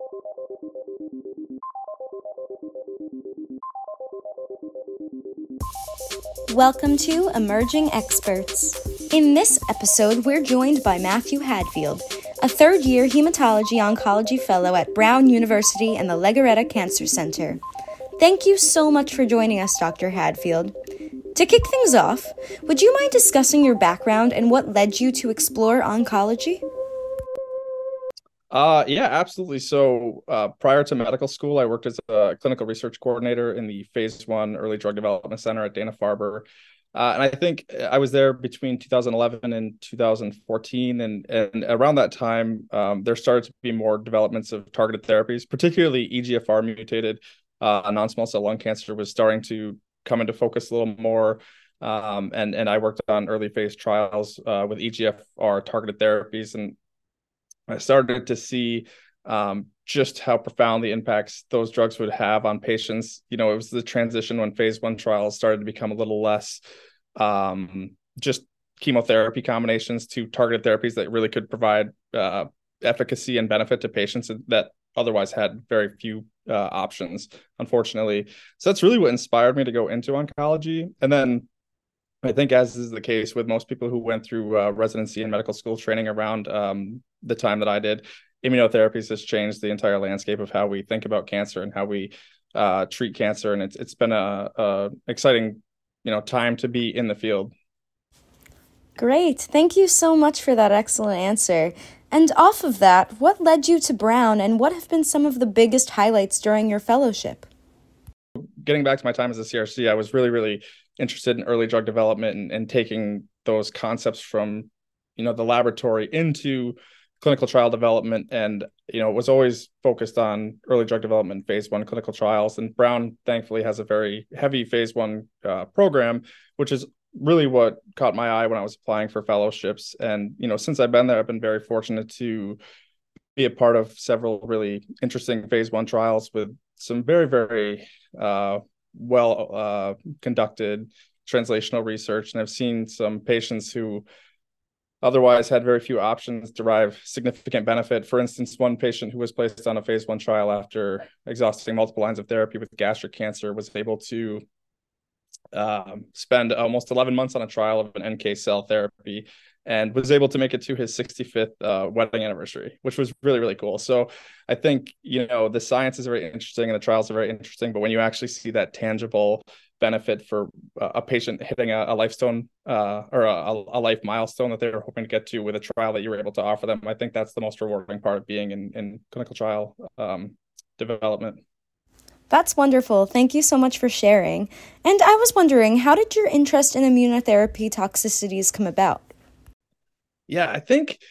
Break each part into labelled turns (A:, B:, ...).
A: Welcome to Emerging Experts. In this episode, we're joined by Matthew Hadfield, a third-year hematology-oncology fellow at Brown University and the Legarreta Cancer Center. Thank you so much for joining us, Dr. Hadfield. To kick things off, would you mind discussing your background and what led you to explore oncology?
B: Yeah, absolutely. So prior to medical school, I worked as a clinical research coordinator in the Phase 1 Early Drug Development Center at Dana-Farber. And I think I was there between 2011 and 2014. And around that time, there started to be more developments of targeted therapies, particularly EGFR mutated non-small cell lung cancer was starting to come into focus a little more. And I worked on early phase trials with EGFR targeted therapies. And I started to see just how profound the impacts those drugs would have on patients. You know, it was the transition when phase 1 trials started to become a little less just chemotherapy combinations to targeted therapies that really could provide efficacy and benefit to patients that otherwise had very few options, unfortunately. So that's really what inspired me to go into oncology. And then I think, as is the case with most people who went through residency and medical school training around the time that I did, immunotherapies has changed the entire landscape of how we think about cancer and how we treat cancer. And it's been a exciting, time to be in the field.
A: Great. Thank you so much for that excellent answer. And off of that, what led you to Brown and what have been some of the biggest highlights during your fellowship?
B: Getting back to my time as a CRC, I was really, really interested in early drug development and taking those concepts from, the laboratory into clinical trial development. And, was always focused on early drug development, phase 1 clinical trials. And Brown, thankfully, has a very heavy phase 1 program, which is really what caught my eye when I was applying for fellowships. And, since I've been there, I've been very fortunate to be a part of several really interesting phase 1 trials with some very, very well conducted translational research. And I've seen some patients who otherwise had very few options derive significant benefit. For instance, one patient who was placed on a phase 1 trial after exhausting multiple lines of therapy with gastric cancer was able to spend almost 11 months on a trial of an NK cell therapy and was able to make it to his 65th wedding anniversary, which was really, really cool. So I think, the science is very interesting and the trials are very interesting, but when you actually see that tangible benefit for a patient hitting a lifestone or a life milestone that they were hoping to get to with a trial that you were able to offer them, I think that's the most rewarding part of being in clinical trial development.
A: That's wonderful. Thank you so much for sharing. And I was wondering, how did your interest in immunotherapy toxicities come about?
B: Yeah, I think,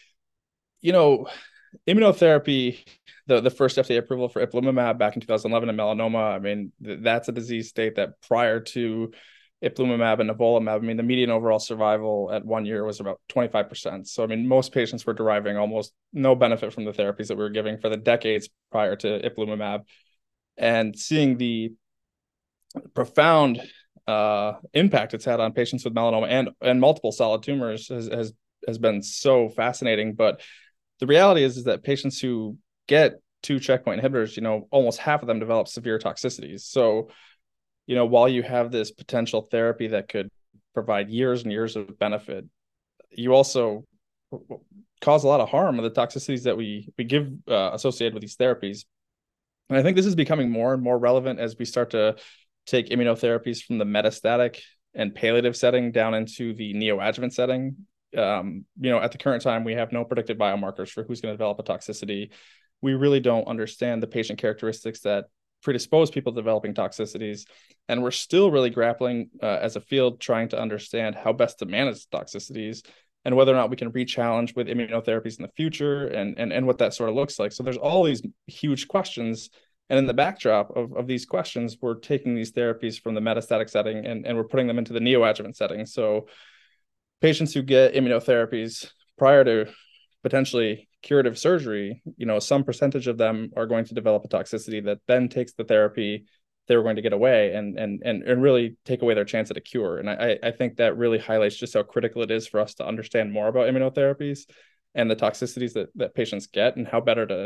B: immunotherapy, the first FDA approval for ipilimumab back in 2011 in melanoma, I mean, that's a disease state that prior to ipilimumab and nivolumab, I mean, the median overall survival at 1 year was about 25%. So, I mean, most patients were deriving almost no benefit from the therapies that we were giving for the decades prior to ipilimumab. And seeing the profound impact it's had on patients with melanoma and multiple solid tumors has been so fascinating. But the reality is that patients who get 2 checkpoint inhibitors, almost half of them develop severe toxicities. So, while you have this potential therapy that could provide years and years of benefit, you also cause a lot of harm with the toxicities that we give associated with these therapies. And I think this is becoming more and more relevant as we start to take immunotherapies from the metastatic and palliative setting down into the neoadjuvant setting. At the current time, we have no predicted biomarkers for who's going to develop a toxicity. We really don't understand the patient characteristics that predispose people to developing toxicities. And we're still really grappling as a field trying to understand how best to manage toxicities and whether or not we can re-challenge with immunotherapies in the future and what that sort of looks like. So there's all these huge questions. And in the backdrop of these questions, we're taking these therapies from the metastatic setting and we're putting them into the neoadjuvant setting. So patients who get immunotherapies prior to potentially curative surgery, some percentage of them are going to develop a toxicity that then takes the therapy they were going to get away and really take away their chance at a cure. And I think that really highlights just how critical it is for us to understand more about immunotherapies and the toxicities that patients get and how better to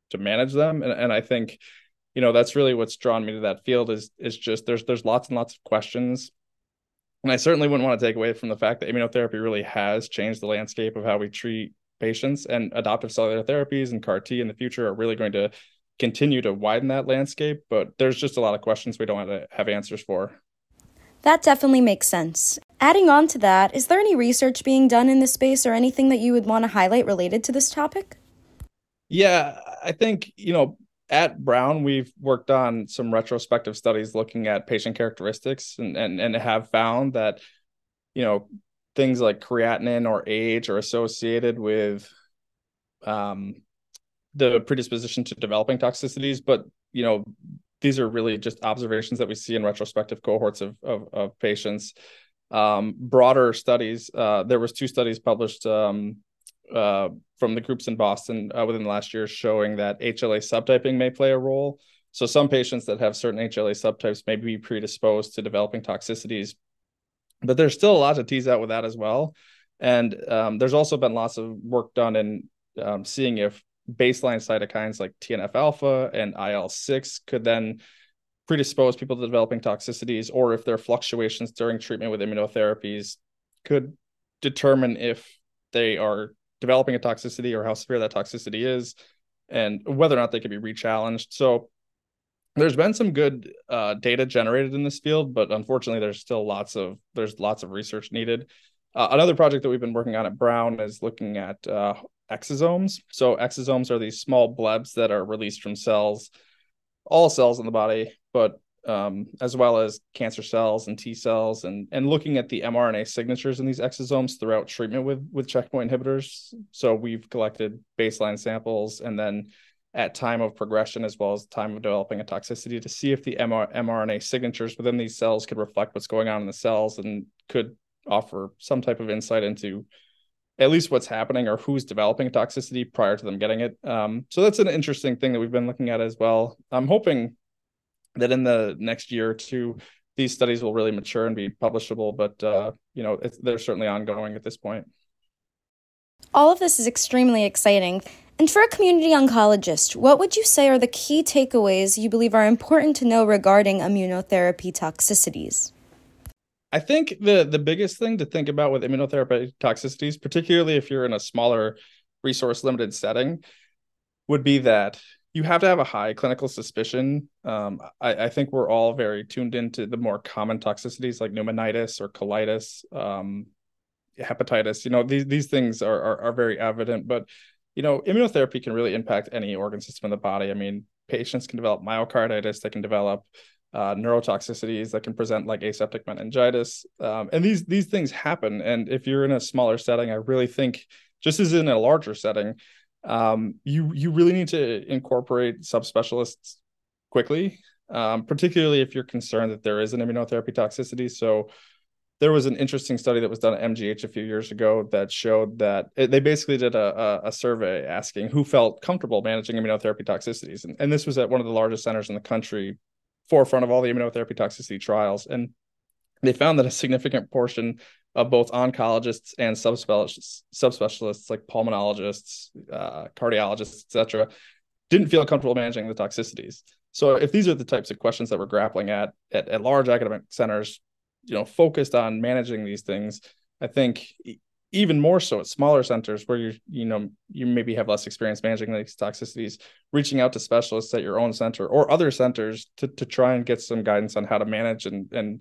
B: to manage them. And I think, that's really what's drawn me to that field is just there's lots and lots of questions. And I certainly wouldn't want to take away from the fact that immunotherapy really has changed the landscape of how we treat patients, and adoptive cellular therapies and CAR T in the future are really going to continue to widen that landscape. But there's just a lot of questions we don't have answers for.
A: That definitely makes sense. Adding on to that, is there any research being done in this space or anything that you would want to highlight related to this topic?
B: Yeah, I think, at Brown, we've worked on some retrospective studies looking at patient characteristics and have found that, things like creatinine or age are associated with the predisposition to developing toxicities. But, these are really just observations that we see in retrospective cohorts of patients. Broader studies, there was 2 studies published from the groups in Boston within the last year showing that HLA subtyping may play a role. So some patients that have certain HLA subtypes may be predisposed to developing toxicities, but there's still a lot to tease out with that as well. And there's also been lots of work done in seeing if baseline cytokines like TNF alpha and IL-6 could then predispose people to developing toxicities, or if their fluctuations during treatment with immunotherapies could determine if they are developing a toxicity or how severe that toxicity is, and whether or not they could be rechallenged. So there's been some good data generated in this field, but unfortunately there's lots of research needed. Another project that we've been working on at Brown is looking at exosomes. So exosomes are these small blebs that are released from cells, all cells in the body, but as well as cancer cells and T cells, and looking at the mRNA signatures in these exosomes throughout treatment with checkpoint inhibitors. So we've collected baseline samples and then at time of progression, as well as time of developing a toxicity, to see if the mRNA signatures within these cells could reflect what's going on in the cells and could offer some type of insight into at least what's happening or who's developing a toxicity prior to them getting it. So that's an interesting thing that we've been looking at as well. I'm hoping that in the next year or 2, these studies will really mature and be publishable, but they're certainly ongoing at this point.
A: All of this is extremely exciting. And for a community oncologist, what would you say are the key takeaways you believe are important to know regarding immunotherapy toxicities?
B: I think the biggest thing to think about with immunotherapy toxicities, particularly if you're in a smaller resource limited setting, would be that you have to have a high clinical suspicion. I think we're all very tuned into the more common toxicities like pneumonitis or colitis, hepatitis. These things are very evident, but immunotherapy can really impact any organ system in the body. I mean, patients can develop myocarditis, they can develop neurotoxicities that can present like aseptic meningitis. And these things happen. And if you're in a smaller setting, I really think, just as in a larger setting, you really need to incorporate subspecialists quickly, particularly if you're concerned that there is an immunotherapy toxicity. So there was an interesting study that was done at MGH a few years ago that showed that they basically did a survey asking who felt comfortable managing immunotherapy toxicities. And this was at one of the largest centers in the country, forefront of all the immunotherapy toxicity trials. And they found that a significant portion of both oncologists and subspecialists like pulmonologists, cardiologists, et cetera, didn't feel comfortable managing the toxicities. So if these are the types of questions that we're grappling at large academic centers, focused on managing these things, I think even more so at smaller centers where you maybe have less experience managing these toxicities, reaching out to specialists at your own center or other centers to try and get some guidance on how to manage and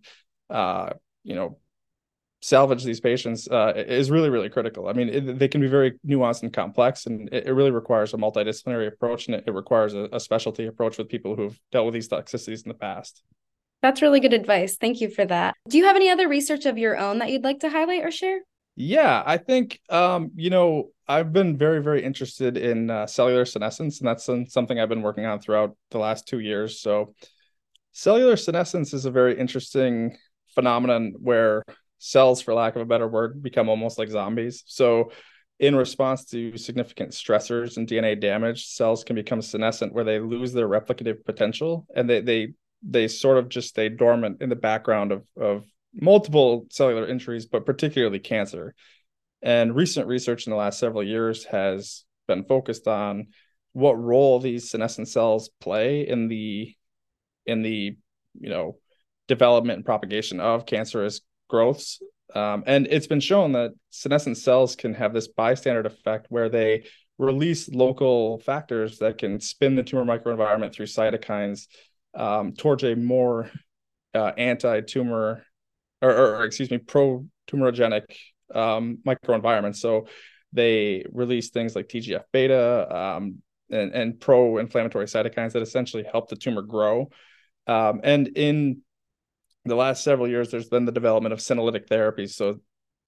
B: salvage these patients is really, really critical. I mean, they can be very nuanced and complex, and it really requires a multidisciplinary approach, and it requires a specialty approach with people who've dealt with these toxicities in the past.
A: That's really good advice. Thank you for that. Do you have any other research of your own that you'd like to highlight or share?
B: Yeah, I think, I've been very, very interested in cellular senescence, and that's something I've been working on throughout the last 2 years. So cellular senescence is a very interesting phenomenon where cells, for lack of a better word, become almost like zombies. So in response to significant stressors and DNA damage, cells can become senescent, where they lose their replicative potential, and they sort of just stay dormant in the background of multiple cellular injuries, but particularly cancer. And recent research in the last several years has been focused on what role these senescent cells play in the development and propagation of cancerous growths. And it's been shown that senescent cells can have this bystander effect where they release local factors that can spin the tumor microenvironment through cytokines towards a more anti-tumor or excuse me, pro-tumorigenic microenvironment. So they release things like TGF beta and pro-inflammatory cytokines that essentially help the tumor grow. And in the last several years, there's been the development of senolytic therapies, so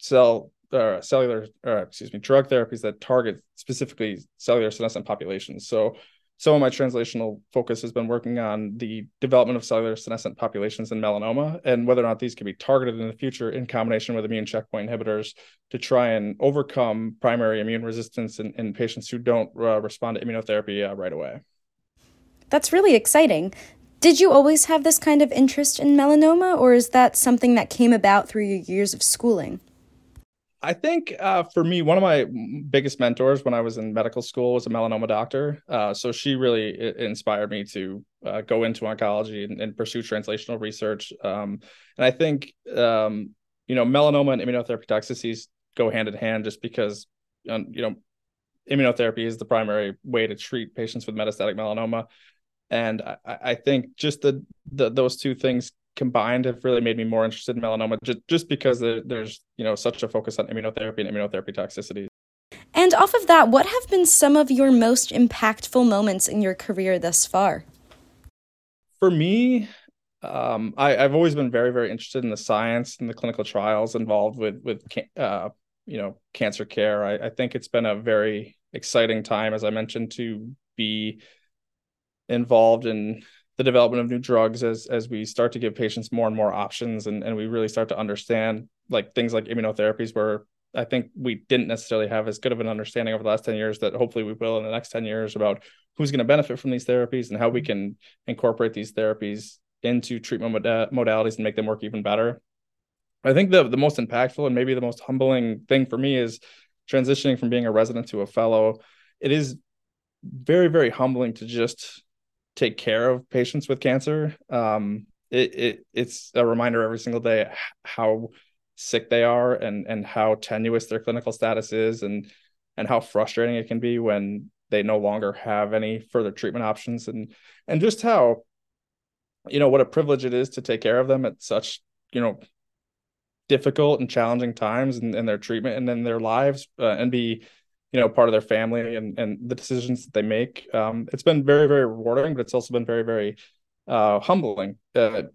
B: drug therapies that target specifically cellular senescent populations. So some of my translational focus has been working on the development of cellular senescent populations in melanoma and whether or not these can be targeted in the future in combination with immune checkpoint inhibitors to try and overcome primary immune resistance in patients who don't respond to immunotherapy right away.
A: That's really exciting. Did you always have this kind of interest in melanoma, or is that something that came about through your years of schooling?
B: I think for me, one of my biggest mentors when I was in medical school was a melanoma doctor. So she really inspired me to go into oncology and pursue translational research. And I think, melanoma and immunotherapy toxicities go hand in hand just because, immunotherapy is the primary way to treat patients with metastatic melanoma. And I think just those two things combined have really made me more interested in melanoma just because there's such a focus on immunotherapy and immunotherapy toxicity.
A: And off of that, what have been some of your most impactful moments in your career thus far?
B: For me, I've always been very, very interested in the science and the clinical trials involved with cancer care. I think it's been a very exciting time, as I mentioned, to be involved in the development of new drugs as we start to give patients more and more options and we really start to understand like things like immunotherapies where I think we didn't necessarily have as good of an understanding over the last 10 years that hopefully we will in the next 10 years about who's going to benefit from these therapies and how we can incorporate these therapies into treatment modalities and make them work even better. I think the most impactful and maybe the most humbling thing for me is transitioning from being a resident to a fellow. It is very, very humbling to just take care of patients with cancer. It's a reminder every single day how sick they are and how tenuous their clinical status is and how frustrating it can be when they no longer have any further treatment options and just how what a privilege it is to take care of them at such difficult and challenging times in their treatment and in their lives and be part of their family and the decisions that they make. It's been very, very rewarding, but it's also been very, very humbling. It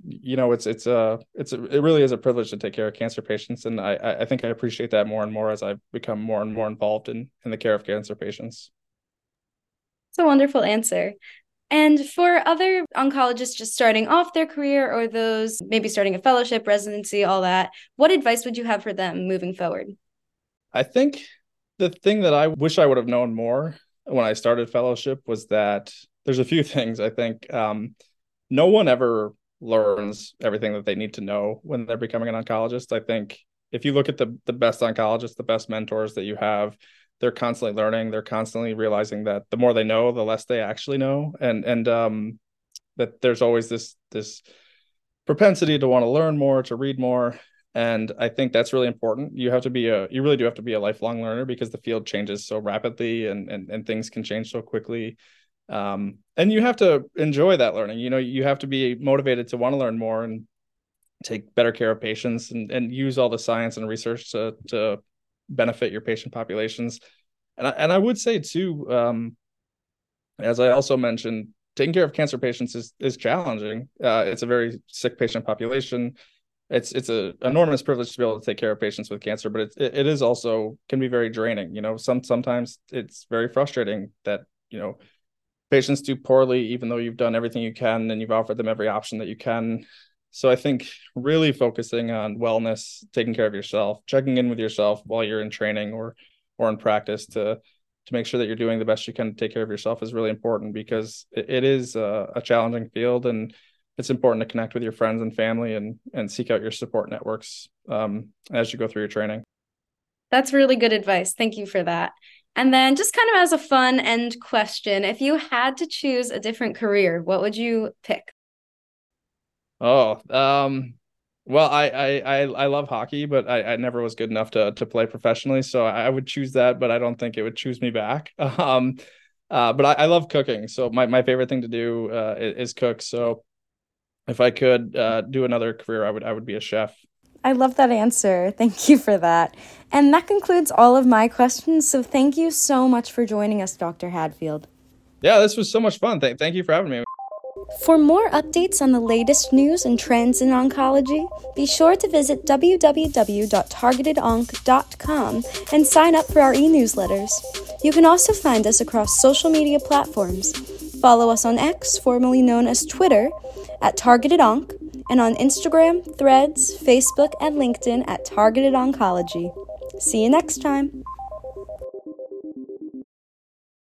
B: really is a privilege to take care of cancer patients. And I think I appreciate that more and more as I've become more and more involved in the care of cancer patients.
A: It's a wonderful answer. And for other oncologists just starting off their career or those maybe starting a fellowship, residency, all that, what advice would you have for them moving forward?
B: I think the thing that I wish I would have known more when I started fellowship was that there's a few things. I think no one ever learns everything that they need to know when they're becoming an oncologist. I think if you look at the best oncologists, the best mentors that you have, they're constantly learning. They're constantly realizing that the more they know, the less they actually know. And that there's always this propensity to want to learn more, to read more. And I think that's really important. You really do have to be a lifelong learner because the field changes so rapidly and things can change so quickly. And you have to enjoy that learning. You have to be motivated to want to learn more and take better care of patients and use all the science and research to benefit your patient populations. And I would say too, as I also mentioned, taking care of cancer patients is challenging. It's a very sick patient population. It's an enormous privilege to be able to take care of patients with cancer, but it is also can be very draining. Sometimes it's very frustrating that patients do poorly, even though you've done everything you can and you've offered them every option that you can. So I think really focusing on wellness, taking care of yourself, checking in with yourself while you're in training or in practice to make sure that you're doing the best you can to take care of yourself is really important because it is a challenging field and it's important to connect with your friends and family and seek out your support networks as you go through your training.
A: That's really good advice. Thank you for that. And then just kind of as a fun end question, if you had to choose a different career, what would you pick?
B: Oh, well, I love hockey, but I never was good enough to play professionally, so I would choose that, but I don't think it would choose me back. But I love cooking, so my favorite thing to do is cook. So if I could do another career, I would be a chef.
A: I love that answer. Thank you for that. And that concludes all of my questions. So thank you so much for joining us, Dr. Hadfield.
B: Yeah, this was so much fun. Thank you for having me.
A: For more updates on the latest news and trends in oncology, be sure to visit www.targetedonc.com and sign up for our e-newsletters. You can also find us across social media platforms. Follow us on X, formerly known as Twitter, at TargetedOnc, and on Instagram, Threads, Facebook, and LinkedIn at Targeted Oncology. See you next time.